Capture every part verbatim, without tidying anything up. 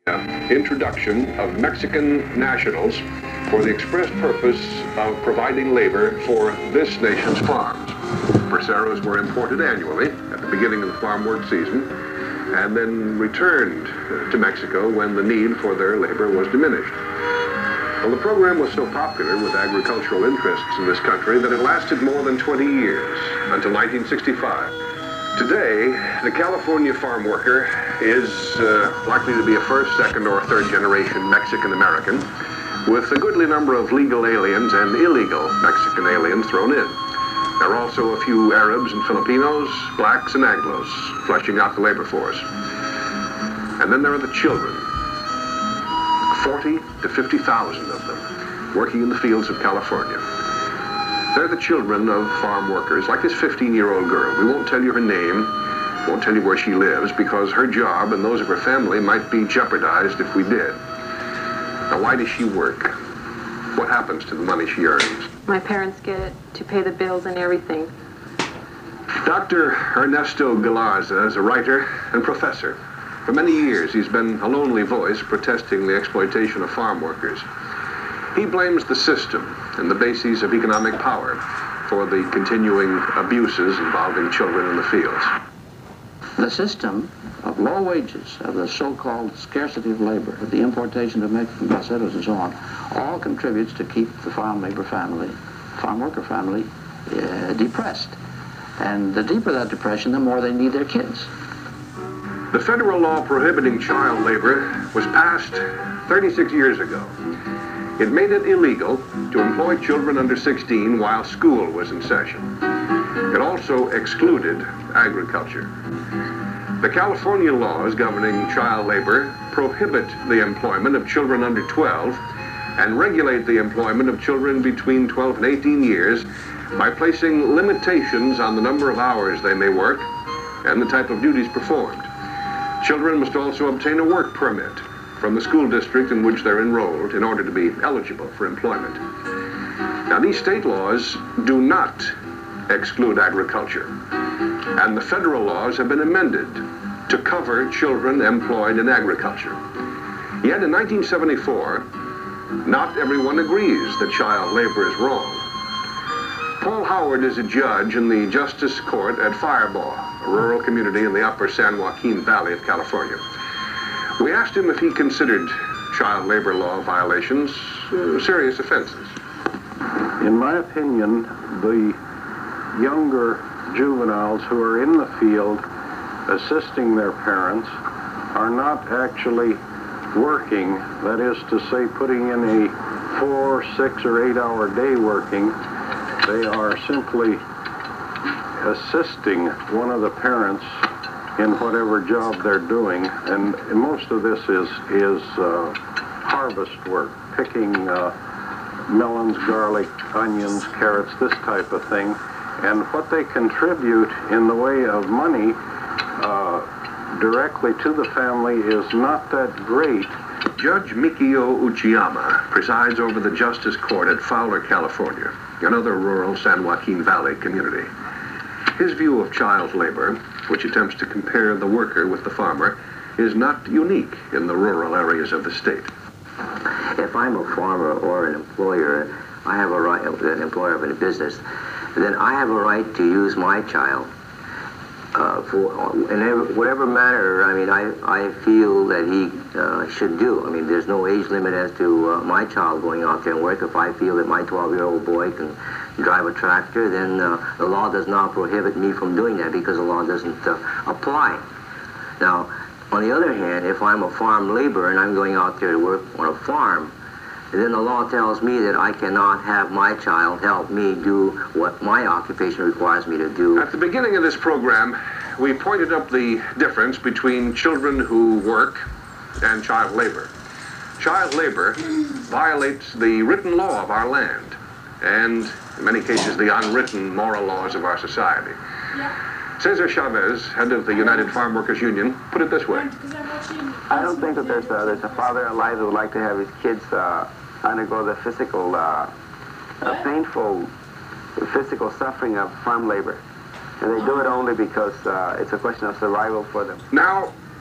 Introduction of Mexican nationals for the express purpose of providing labor for this nation's farms. Braceros were imported annually at the beginning of the farm work season and then returned to Mexico when the need for their labor was diminished. Well, the program was so popular with agricultural interests in this country that it lasted more than twenty years, until nineteen sixty-five. Today, the California farm worker is uh, likely to be a first, second, or third generation Mexican-American, with a goodly number of legal aliens and illegal Mexican aliens thrown in. There are also a few Arabs and Filipinos, blacks and Anglos, fleshing out the labor force. And then there are the children, forty to fifty thousand of them, working in the fields of California. They're the children of farm workers, like this fifteen-year-old girl. We won't tell you her name, won't tell you where she lives, because her job and those of her family might be jeopardized if we did. Now, why does she work? What happens to the money she earns? My parents get it to pay the bills and everything. Doctor Ernesto Galarza is a writer and professor. For many years, he's been a lonely voice protesting the exploitation of farm workers. He blames the system and the bases of economic power for the continuing abuses involving children in the fields. The system of low wages, of the so-called scarcity of labor, of the importation of Mexican braceros and so on, all contributes to keep the farm labor family, farm worker family, uh, depressed. And the deeper that depression, the more they need their kids. The federal law prohibiting child labor was passed thirty-six years ago. It made it illegal to employ children under sixteen while school was in session. It also excluded agriculture. The California laws governing child labor prohibit the employment of children under twelve and regulate the employment of children between twelve and eighteen years by placing limitations on the number of hours they may work and the type of duties performed. Children must also obtain a work permit from the school district in which they're enrolled in order to be eligible for employment. Now, these state laws do not exclude agriculture, and the federal laws have been amended to cover children employed in agriculture. Yet in nineteen seventy-four, not everyone agrees that child labor is wrong. Paul Howard is a judge in the Justice Court at Firebaugh, a rural community in the upper San Joaquin Valley of California. We asked him if he considered child labor law violations uh, serious offenses. In my opinion, the younger juveniles who are in the field assisting their parents are not actually working, that is to say, putting in a four, six, or eight hour day working. They are simply assisting one of the parents in whatever job they're doing, and most of this is is uh, harvest work, picking uh, melons, garlic, onions, carrots, this type of thing. And what they contribute in the way of money uh, directly to the family is not that great. Judge Mikio Uchiyama presides over the Justice Court at Fowler, California, another rural San Joaquin Valley community. His view of child labor, which attempts to compare the worker with the farmer, is not unique in the rural areas of the state. If I'm a farmer or an employer, I have a right, an employer of a business, then I have a right to use my child uh, for in every, whatever manner. I mean, I, I feel that he uh, should do. I mean, there's no age limit as to uh, my child going out there and work. If I feel that my twelve-year-old boy can drive a tractor, then uh, the law does not prohibit me from doing that because the law doesn't uh, apply. Now, on the other hand, if I'm a farm laborer and I'm going out there to work on a farm, then the law tells me that I cannot have my child help me do what my occupation requires me to do. At the beginning of this program, we pointed up the difference between children who work and child labor. Child labor violates the written law of our land and, in many cases, the unwritten moral laws of our society. Yeah. Cesar Chavez, head of the United Farm Workers Union, put it this way. I don't think that there's a, there's a father alive who would like to have his kids uh, undergo the physical, uh, uh, painful physical suffering of farm labor. And they do it only because uh, it's a question of survival for them. Now,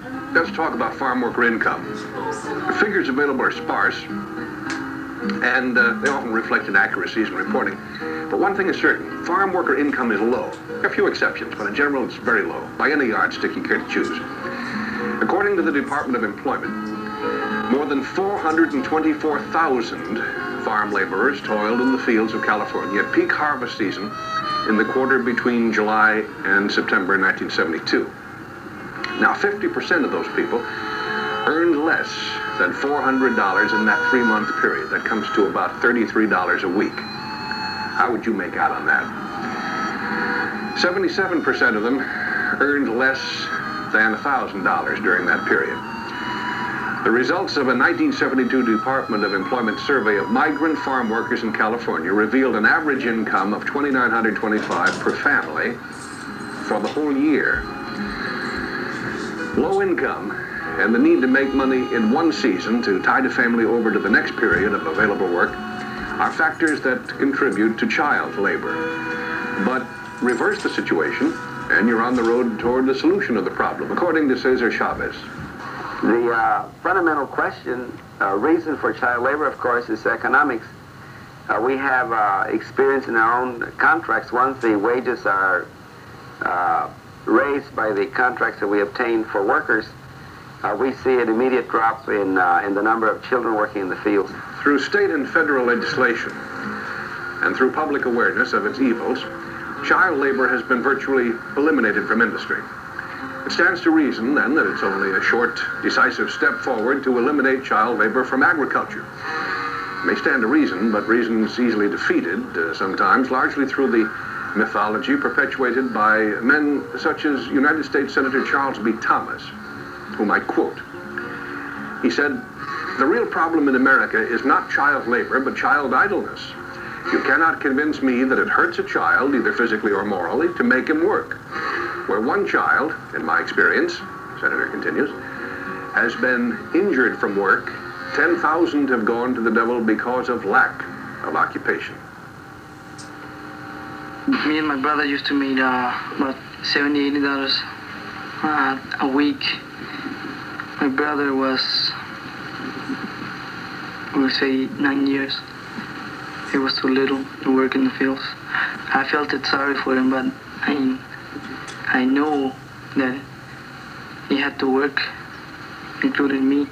let's talk about farm worker income. The figures available are sparse, and uh, they often reflect inaccuracies in reporting. But one thing is certain, farm worker income is low. There are a few exceptions, but in general it's very low, by any yardstick you care to choose. According to the Department of Employment, more than four hundred twenty-four thousand farm laborers toiled in the fields of California at peak harvest season in the quarter between July and September nineteen seventy-two. Now, fifty percent of those people earned less than four hundred dollars in that three-month period. That comes to about thirty-three dollars a week. How would you make out on that? seventy-seven percent of them earned less than one thousand dollars during that period. The results of a nineteen seventy-two Department of Employment survey of migrant farm workers in California revealed an average income of two thousand nine hundred twenty-five dollars per family for the whole year. Low income and the need to make money in one season to tide a family over to the next period of available work are factors that contribute to child labor. But reverse the situation, and you're on the road toward the solution of the problem, according to Cesar Chavez. The uh, fundamental question, uh, reason for child labor, of course, is economics. Uh, we have uh, experience in our own contracts. Once the wages are uh, raised by the contracts that we obtain for workers, uh, we see an immediate drop in, uh, in the number of children working in the fields. Through state and federal legislation, and through public awareness of its evils, child labor has been virtually eliminated from industry. It stands to reason, then, that it's only a short, decisive step forward to eliminate child labor from agriculture. It may stand to reason, but reason's easily defeated, uh, sometimes, largely through the mythology perpetuated by men such as United States Senator Charles B. Thomas, whom I quote. He said, "The real problem in America is not child labor, but child idleness. You cannot convince me that it hurts a child, either physically or morally, to make him work. Where one child, in my experience," Senator continues, "has been injured from work, ten thousand have gone to the devil because of lack of occupation." Me and my brother used to make uh, about seventy, eighty dollars uh, a week. My brother was, we'll say, nine years. He was too little to work in the fields. I felt it sorry for him, but I, I know that he had to work, including me.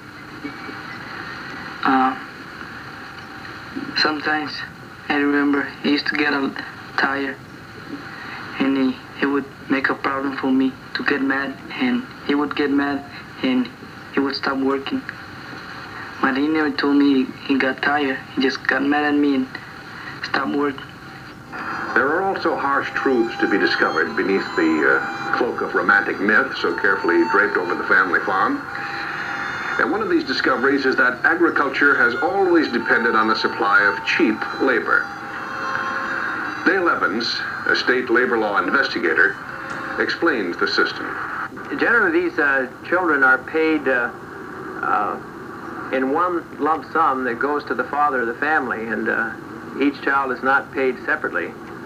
Uh, sometimes I remember he used to get a tired, and he, he would make a problem for me to get mad, and he would get mad and he would stop working. But he never told me he got tired. He just got mad at me and stopped working. There are also harsh truths to be discovered beneath the uh, cloak of romantic myth so carefully draped over the family farm. And one of these discoveries is that agriculture has always depended on the supply of cheap labor. Dale Evans, a state labor law investigator, explains the system. Generally, these uh, children are paid uh, uh, in one lump sum that goes to the father of the family, and uh, each child is not paid separately.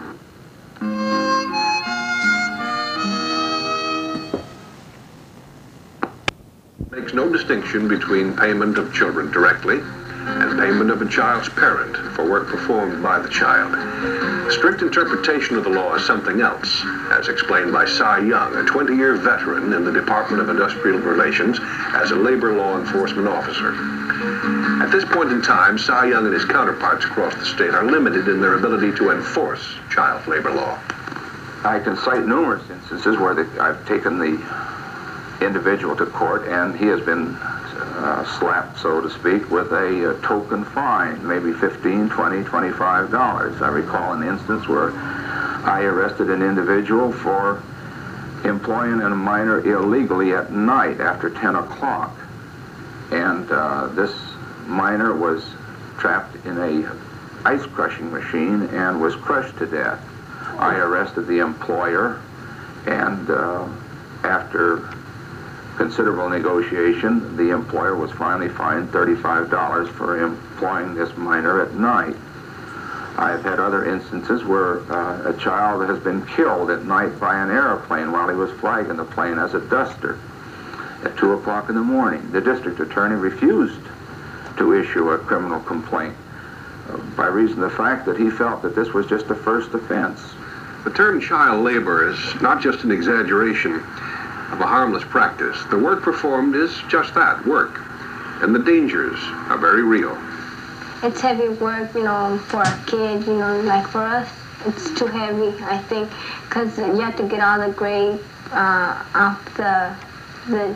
Makes no distinction between payment of children directly and payment of a child's parent for work performed by the child. Strict interpretation of the law is something else, as explained by Cy Young, a twenty-year veteran in the Department of Industrial Relations as a labor law enforcement officer. At this point in time, Cy Young and his counterparts across the state are limited in their ability to enforce child labor law. I can cite numerous instances where the, I've taken the individual to court and he has been Uh, slapped, so to speak, with a, a token fine, maybe fifteen, twenty, twenty-five dollars. I recall an instance where I arrested an individual for employing a minor illegally at night after ten o'clock. And uh, this minor was trapped in a ice crushing machine and was crushed to death. I arrested the employer, and uh, after considerable negotiation, the employer was finally fined thirty-five dollars for employing this minor at night. I've had other instances where uh, a child has been killed at night by an airplane while he was flagging the plane as a duster. At two o'clock in the morning, the district attorney refused to issue a criminal complaint uh, by reason of the fact that he felt that this was just a first offense. The term child labor is not just an exaggeration of a harmless practice. The work performed is just that, work. And the dangers are very real. It's heavy work, you know, for a kid, you know, like for us, it's too heavy, I think, because you have to get all the grade uh, off the, the,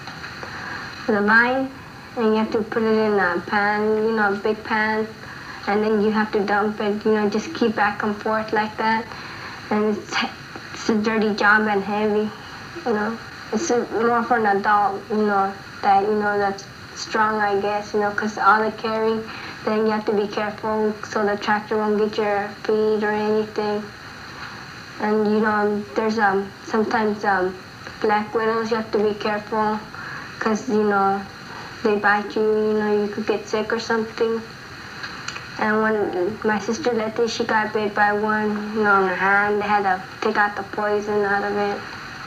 the line, and you have to put it in a pan, you know, a big pan, and then you have to dump it, you know, just keep back and forth like that. And it's, it's a dirty job and heavy, you know. It's a, more for an adult, you know, that, you know, that's strong, I guess, you know, because all the carrying, then you have to be careful so the tractor won't get your feet or anything. And, you know, there's um, sometimes um, black widows, you have to be careful because, you know, they bite you, you know, you could get sick or something. And when my sister Letty, she got bit by one, you know, in her hand, they had to take out the poison out of it.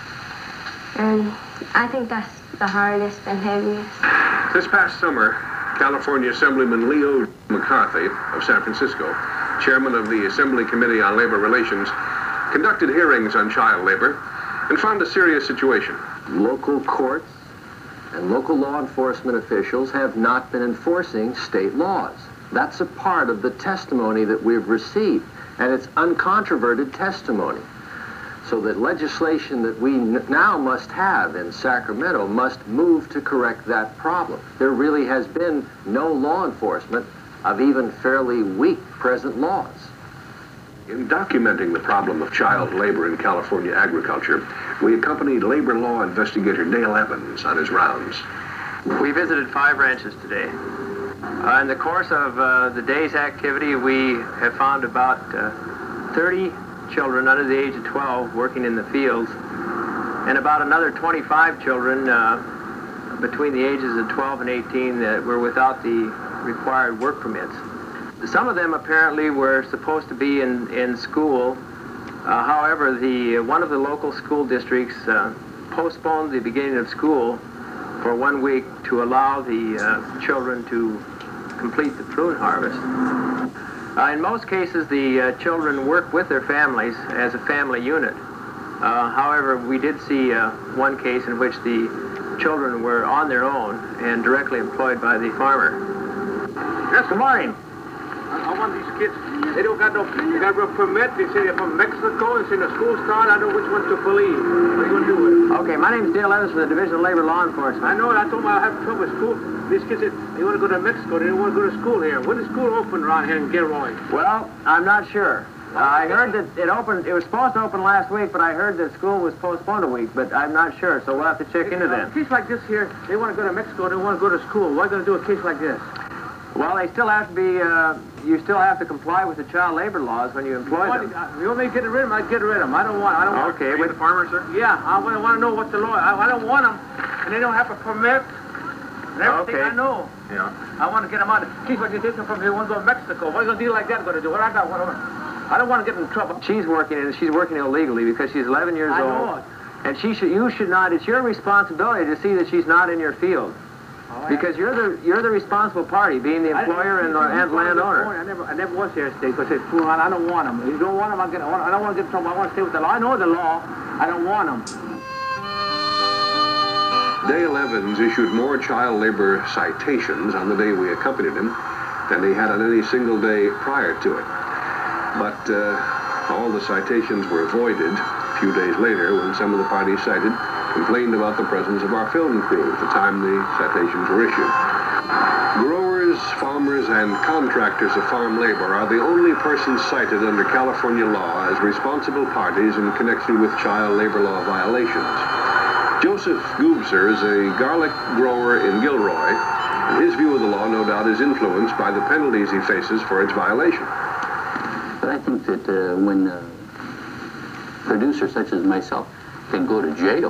And I think that's the hardest and heaviest. This past summer, California Assemblyman Leo McCarthy of San Francisco, chairman of the Assembly Committee on Labor Relations, conducted hearings on child labor and found a serious situation. Local courts and local law enforcement officials have not been enforcing state laws. That's a part of the testimony that we've received, and it's uncontroverted testimony. So that legislation that we n now must have in Sacramento must move to correct that problem. There really has been no law enforcement of even fairly weak present laws. In documenting the problem of child labor in California agriculture, we accompanied labor law investigator Dale Evans on his rounds. We visited five ranches today. Uh, in the course of uh, the day's activity, we have found about uh, thirty children under the age of twelve working in the fields, and about another twenty-five children uh, between the ages of twelve and eighteen that were without the required work permits. Some of them apparently were supposed to be in, in school. Uh, however, the one of the local school districts uh, postponed the beginning of school for one week to allow the uh, children to complete the prune harvest. Uh, in most cases, the uh, children work with their families as a family unit. Uh, however, we did see uh, one case in which the children were on their own and directly employed by the farmer. Yes, good morning. I, I want these kids, they don't got no, they got no permit. They say they're from Mexico and say the school start. I don't know which one to believe. What are you going to do with it? Okay, my name is Dale Evans from the Division of Labor Law Enforcement. I know it. I told them I have trouble with school. These kids, they want to go to Mexico. They don't want to go to school here. When is school open around here in Gilroy? Well, I'm not sure. Uh, I heard that it opened, it was supposed to open last week, but I heard that school was postponed a week, but I'm not sure, so we'll have to check into that. A case like this here, they want to go to Mexico, they want to go to school. Why are you going to do a case like this? Well, they still have to be, uh, you still have to comply with the child labor laws when you employ them. If you want me to get rid of them, I get rid of them. I don't want, I don't want. Okay, with the farmers, sir? Yeah, I want, I want to know what the law, I, I don't want them, and they don't have a permit, and everything Okay. I know. Yeah. I want to get them out. Case like they take them from here, want to go to Mexico. What are you going to do like that going to do? What I got, what am I? I don't want to get in trouble. She's working, and she's working illegally because she's eleven years I old. know it. And she should, you should not, it's your responsibility to see that she's not in your field. Oh, Because you're the you're the responsible party, being the employer and, the, and landowner. I never, I never was here today because it's fool. I don't want them. You don't want them. I, get, I don't want to get in trouble. I want to stay with the law. I know the law. I don't want them. Dale Evans issued more child labor citations on the day we accompanied him than he had on any single day prior to it. But uh, all the citations were avoided a few days later when some of the parties cited complained about the presence of our film crew at the time the citations were issued. Growers, farmers, and contractors of farm labor are the only persons cited under California law as responsible parties in connection with child labor law violations. Joseph Goobser is a garlic grower in Gilroy, and his view of the law, no doubt, is influenced by the penalties he faces for its violation. But I think that uh, when uh, producers such as myself can go to jail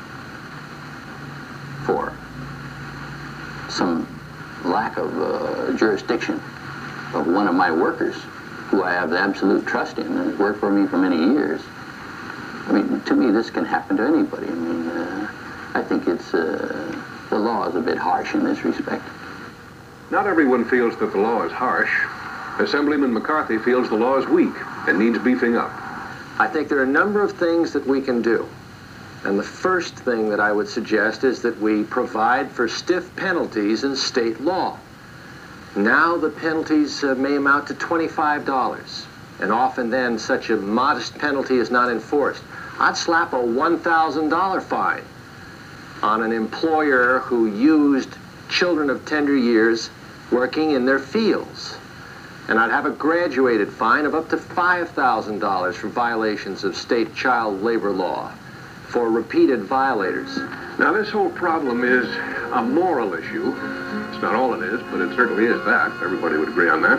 for some lack of uh, jurisdiction of one of my workers, who I have absolute trust in and has worked for me for many years. I mean, to me, this can happen to anybody. I mean, uh, I think it's, uh, the law is a bit harsh in this respect. Not everyone feels that the law is harsh. Assemblyman McCarthy feels the law is weak and needs beefing up. I think there are a number of things that we can do. And the first thing that I would suggest is that we provide for stiff penalties in state law. Now the penalties uh, may amount to twenty-five dollars, and often then such a modest penalty is not enforced. I'd slap a one thousand dollar fine on an employer who used children of tender years working in their fields. And I'd have a graduated fine of up to five thousand dollars for violations of state child labor law for repeated violators. Now, this whole problem is a moral issue. It's not all it is, but it certainly is that. Everybody would agree on that.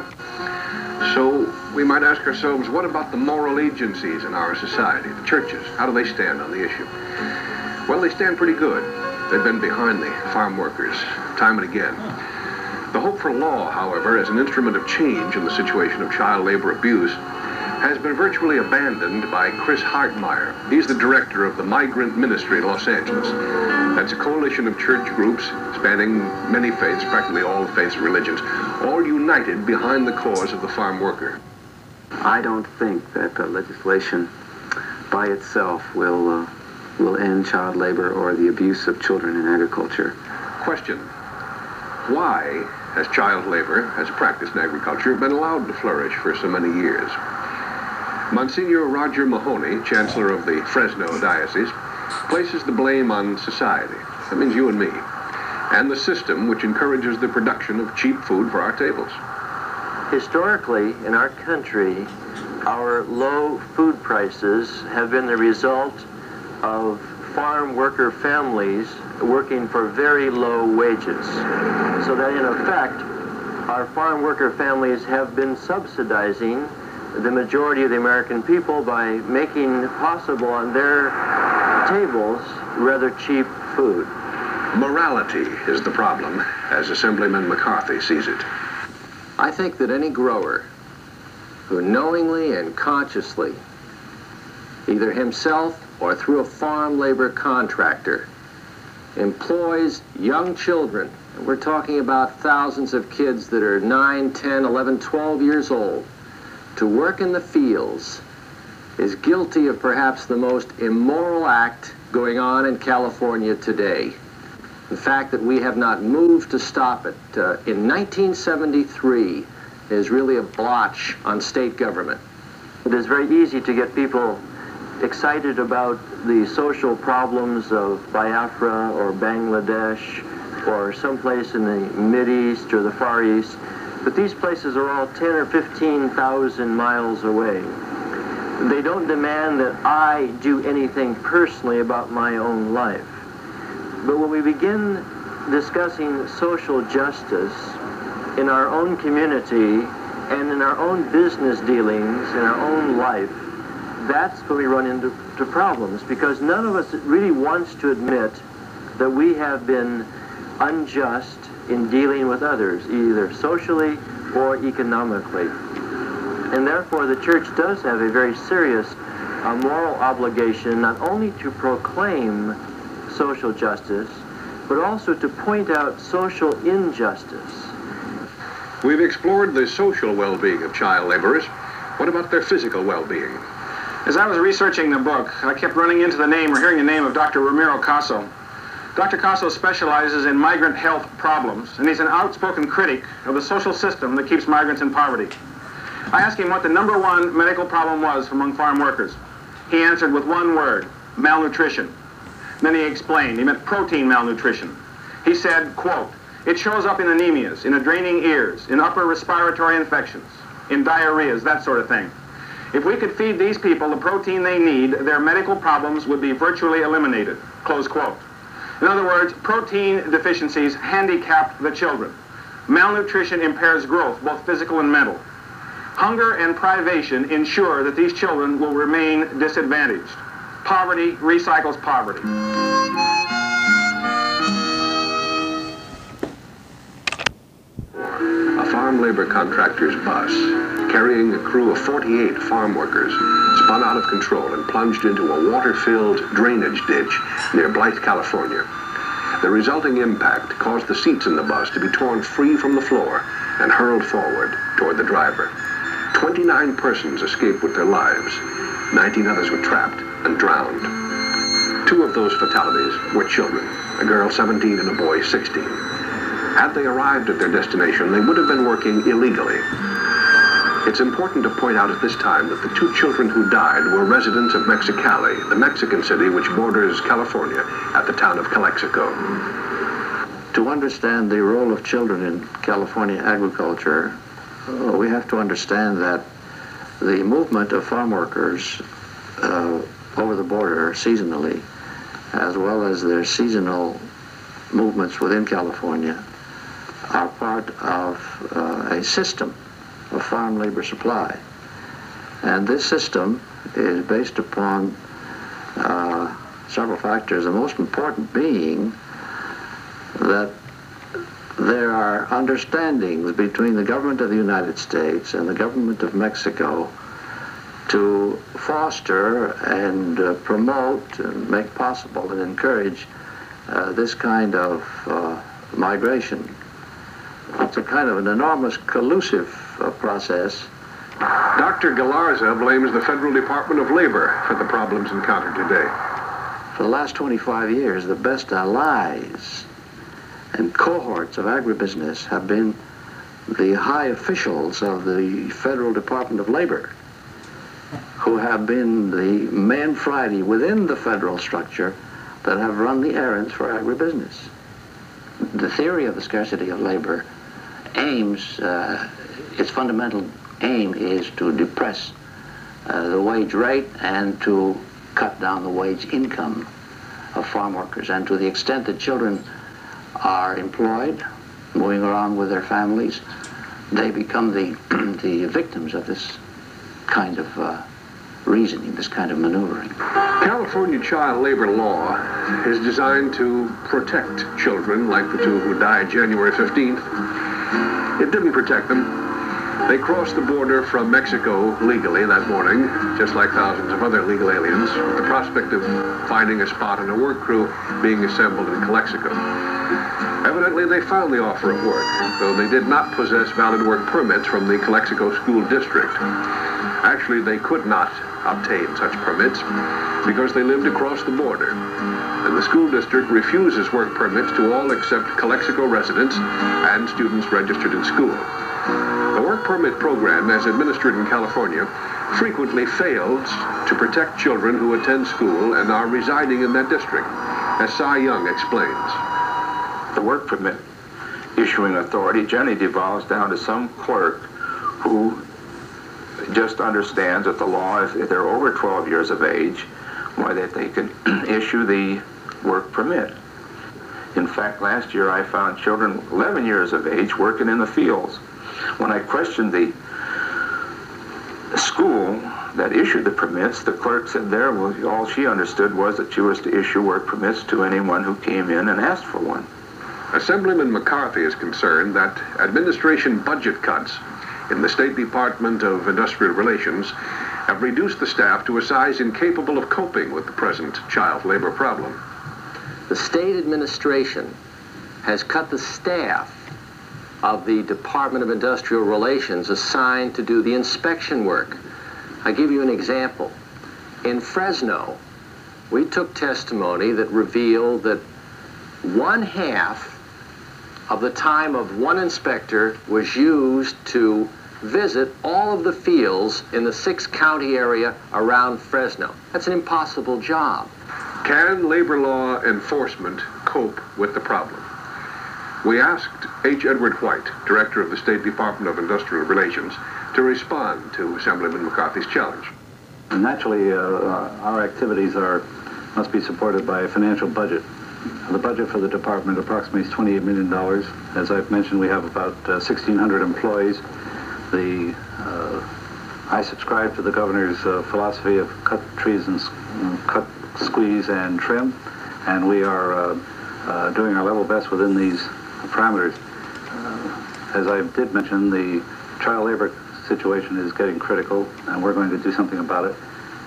So we might ask ourselves, what about the moral agencies in our society, the churches? How do they stand on the issue? Well, they stand pretty good. They've been behind the farm workers time and again. The hope for law, however, as an instrument of change in the situation of child labor abuse, has been virtually abandoned by Chris Hartmeyer. He's the director of the Migrant Ministry in Los Angeles. That's a coalition of church groups spanning many faiths, practically all the faiths and religions, all united behind the cause of the farm worker. I don't think that the legislation by itself will, uh, will end child labor or the abuse of children in agriculture. Question: why has child labor, as a practice in agriculture, been allowed to flourish for so many years? Monsignor Roger Mahoney, Chancellor of the Fresno Diocese, places the blame on society. That means you and me. And the system which encourages the production of cheap food for our tables. Historically, in our country, our low food prices have been the result of farm worker families working for very low wages. So that in effect, our farm worker families have been subsidizing the majority of the American people by making possible on their tables rather cheap food. Morality is the problem, as Assemblyman McCarthy sees it. I think that any grower who knowingly and consciously, either himself or through a farm labor contractor, employs young children, and we're talking about thousands of kids that are nine, ten, eleven, twelve years old, to work in the fields, is guilty of perhaps the most immoral act going on in California today. The fact that we have not moved to stop it uh, in nineteen seventy-three is really a blotch on state government. It is very easy to get people excited about the social problems of Biafra or Bangladesh or someplace in the Mideast or the Far East, but these places are all ten or fifteen thousand miles away. They don't demand that I do anything personally about my own life. But when we begin discussing social justice in our own community and in our own business dealings, in our own life, that's when we run into to problems, because none of us really wants to admit that we have been unjust in dealing with others, either socially or economically. And therefore the church does have a very serious uh, moral obligation not only to proclaim social justice, but also to point out social injustice. We've explored the social well-being of child laborers. What about their physical well-being? As I was researching the book, I kept running into the name or hearing the name of Doctor Ramiro Caso. Doctor Caso specializes in migrant health problems, and he's an outspoken critic of the social system that keeps migrants in poverty. I asked him what the number one medical problem was among farm workers. He answered with one word: malnutrition. Then he explained. He meant protein malnutrition. He said, quote, "It shows up in anemias, in draining ears, in upper respiratory infections, in diarrheas, that sort of thing. If we could feed these people the protein they need, their medical problems would be virtually eliminated," close quote. In other words, protein deficiencies handicap the children. Malnutrition impairs growth, both physical and mental. Hunger and privation ensure that these children will remain disadvantaged. Poverty recycles poverty. A farm labor contractor's bus carrying a crew of forty-eight farm workers spun out of control and plunged into a water-filled drainage ditch near Blythe, California. The resulting impact caused the seats in the bus to be torn free from the floor and hurled forward toward the driver. twenty-nine persons escaped with their lives. nineteen others were trapped and drowned. Two of those fatalities were children, a girl seventeen and a boy sixteen. Had they arrived at their destination, they would have been working illegally. It's important to point out at this time that the two children who died were residents of Mexicali, the Mexican city which borders California, at the town of Calexico. To understand the role of children in California agriculture, uh, we have to understand that the movement of farm workers uh, over the border seasonally, as well as their seasonal movements within California, are part of uh, a system of farm labor supply. And this system is based upon uh, several factors, the most important being that there are understandings between the government of the United States and the government of Mexico to foster and uh, promote and make possible and encourage uh, this kind of uh, migration. It's a kind of an enormous collusive uh, process. Doctor Galarza blames the Federal Department of Labor for the problems encountered today. For the last twenty-five years, the best allies and cohorts of agribusiness have been the high officials of the Federal Department of Labor, who have been the man Friday within the federal structure that have run the errands for agribusiness. The theory of the scarcity of labor aims, uh, its fundamental aim is to depress uh, the wage rate and to cut down the wage income of farm workers. And to the extent that children are employed, moving around with their families, they become the, the victims of this kind of uh, reasoning, this kind of maneuvering. California child labor law is designed to protect children like the two who died January fifteenth. It didn't protect them. They crossed the border from Mexico legally that morning, just like thousands of other legal aliens, with the prospect of finding a spot in a work crew being assembled in Calexico. Evidently, they found the offer of work, though they did not possess valid work permits from the Calexico School District. Actually, they could not obtain such permits because they lived across the border, and the school district refuses work permits to all except Calexico residents and students registered in school. The work permit program, as administered in California, frequently fails to protect children who attend school and are residing in that district, as Cy Young explains. The work permit issuing authority generally devolves down to some clerk who just understands that the law, if they're over twelve years of age, why that they can issue the work permit. In fact, last year I found children eleven years of age working in the fields. When I questioned the school that issued the permits, the clerk said there, well, all she understood was that she was to issue work permits to anyone who came in and asked for one. Assemblyman McCarthy is concerned that administration budget cuts in the State Department of Industrial Relations have reduced the staff to a size incapable of coping with the present child labor problem. The state administration has cut the staff of the Department of Industrial Relations assigned to do the inspection work. I'll give you an example. In Fresno, we took testimony that revealed that one half of the time of one inspector was used to visit all of the fields in the six-county area around Fresno. That's an impossible job. Can labor law enforcement cope with the problem? We asked H. Edward White, Director of the State Department of Industrial Relations, to respond to Assemblyman McCarthy's challenge. Naturally, uh, our activities are must be supported by a financial budget. The budget for the department approximates twenty-eight million dollars. As I've mentioned, we have about uh, sixteen hundred employees. The, uh, I subscribe to the governor's uh, philosophy of cut trees and uh, cut, squeeze, and trim, and we are uh, uh, doing our level best within these parameters. Uh, as I did mention, the child labor situation is getting critical, and we're going to do something about it.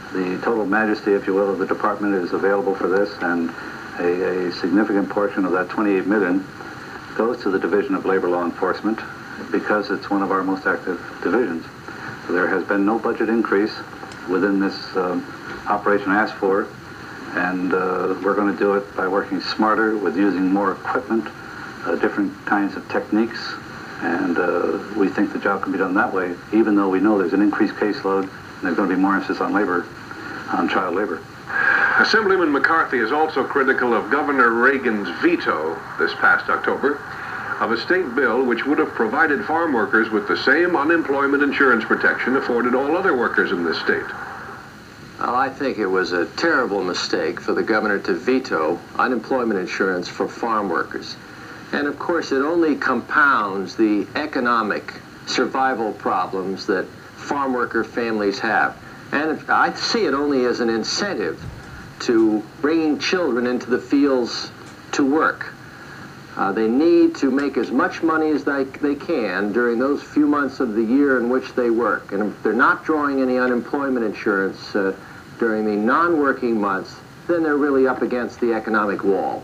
The total majesty, if you will, of the department is available for this, and a, a significant portion of that twenty-eight million goes to the Division of Labor Law Enforcement because it's one of our most active divisions. So there has been no budget increase within this um, operation asked for, and uh, we're going to do it by working smarter with using more equipment, uh, different kinds of techniques, and uh, we think the job can be done that way, even though we know there's an increased caseload and there's going to be more emphasis on labor, on child labor. Assemblyman McCarthy is also critical of Governor Reagan's veto this past October of a state bill which would have provided farm workers with the same unemployment insurance protection afforded all other workers in this state. Well, I think it was a terrible mistake for the governor to veto unemployment insurance for farm workers. And of course, it only compounds the economic survival problems that farm worker families have. And I see it only as an incentive to bringing children into the fields to work. Uh, they need to make as much money as they, they can during those few months of the year in which they work. And if they're not drawing any unemployment insurance uh, during the non-working months, then they're really up against the economic wall.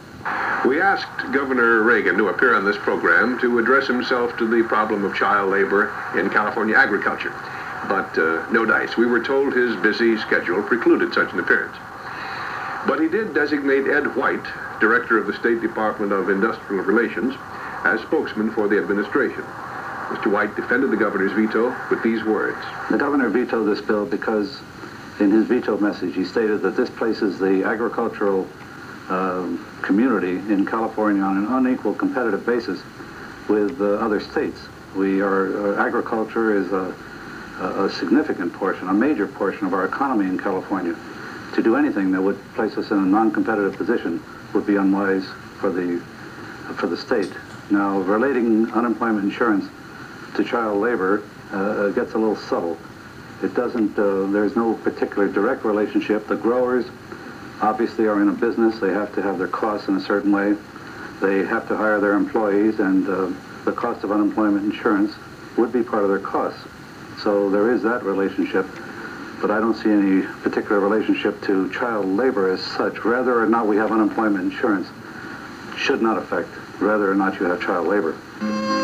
We asked Governor Reagan to appear on this program to address himself to the problem of child labor in California agriculture. But uh, no dice. We were told his busy schedule precluded such an appearance. But he did designate Ed White, Director of the State Department of Industrial Relations, as spokesman for the administration. Mister White defended the governor's veto with these words. The governor vetoed this bill because in his veto message he stated that this places the agricultural uh, community in California on an unequal competitive basis with uh, other states. We are, uh, agriculture is a, a significant portion, a major portion of our economy in California. To do anything that would place us in a non-competitive position would be unwise for the for the state. Now, relating unemployment insurance to child labor uh, gets a little subtle. It doesn't. Uh, there's no particular direct relationship. The growers obviously are in a business. They have to have their costs in a certain way. They have to hire their employees, and uh, the cost of unemployment insurance would be part of their costs. So there is that relationship. But I don't see any particular relationship to child labor as such. Whether or not we have unemployment insurance should not affect whether or not you have child labor.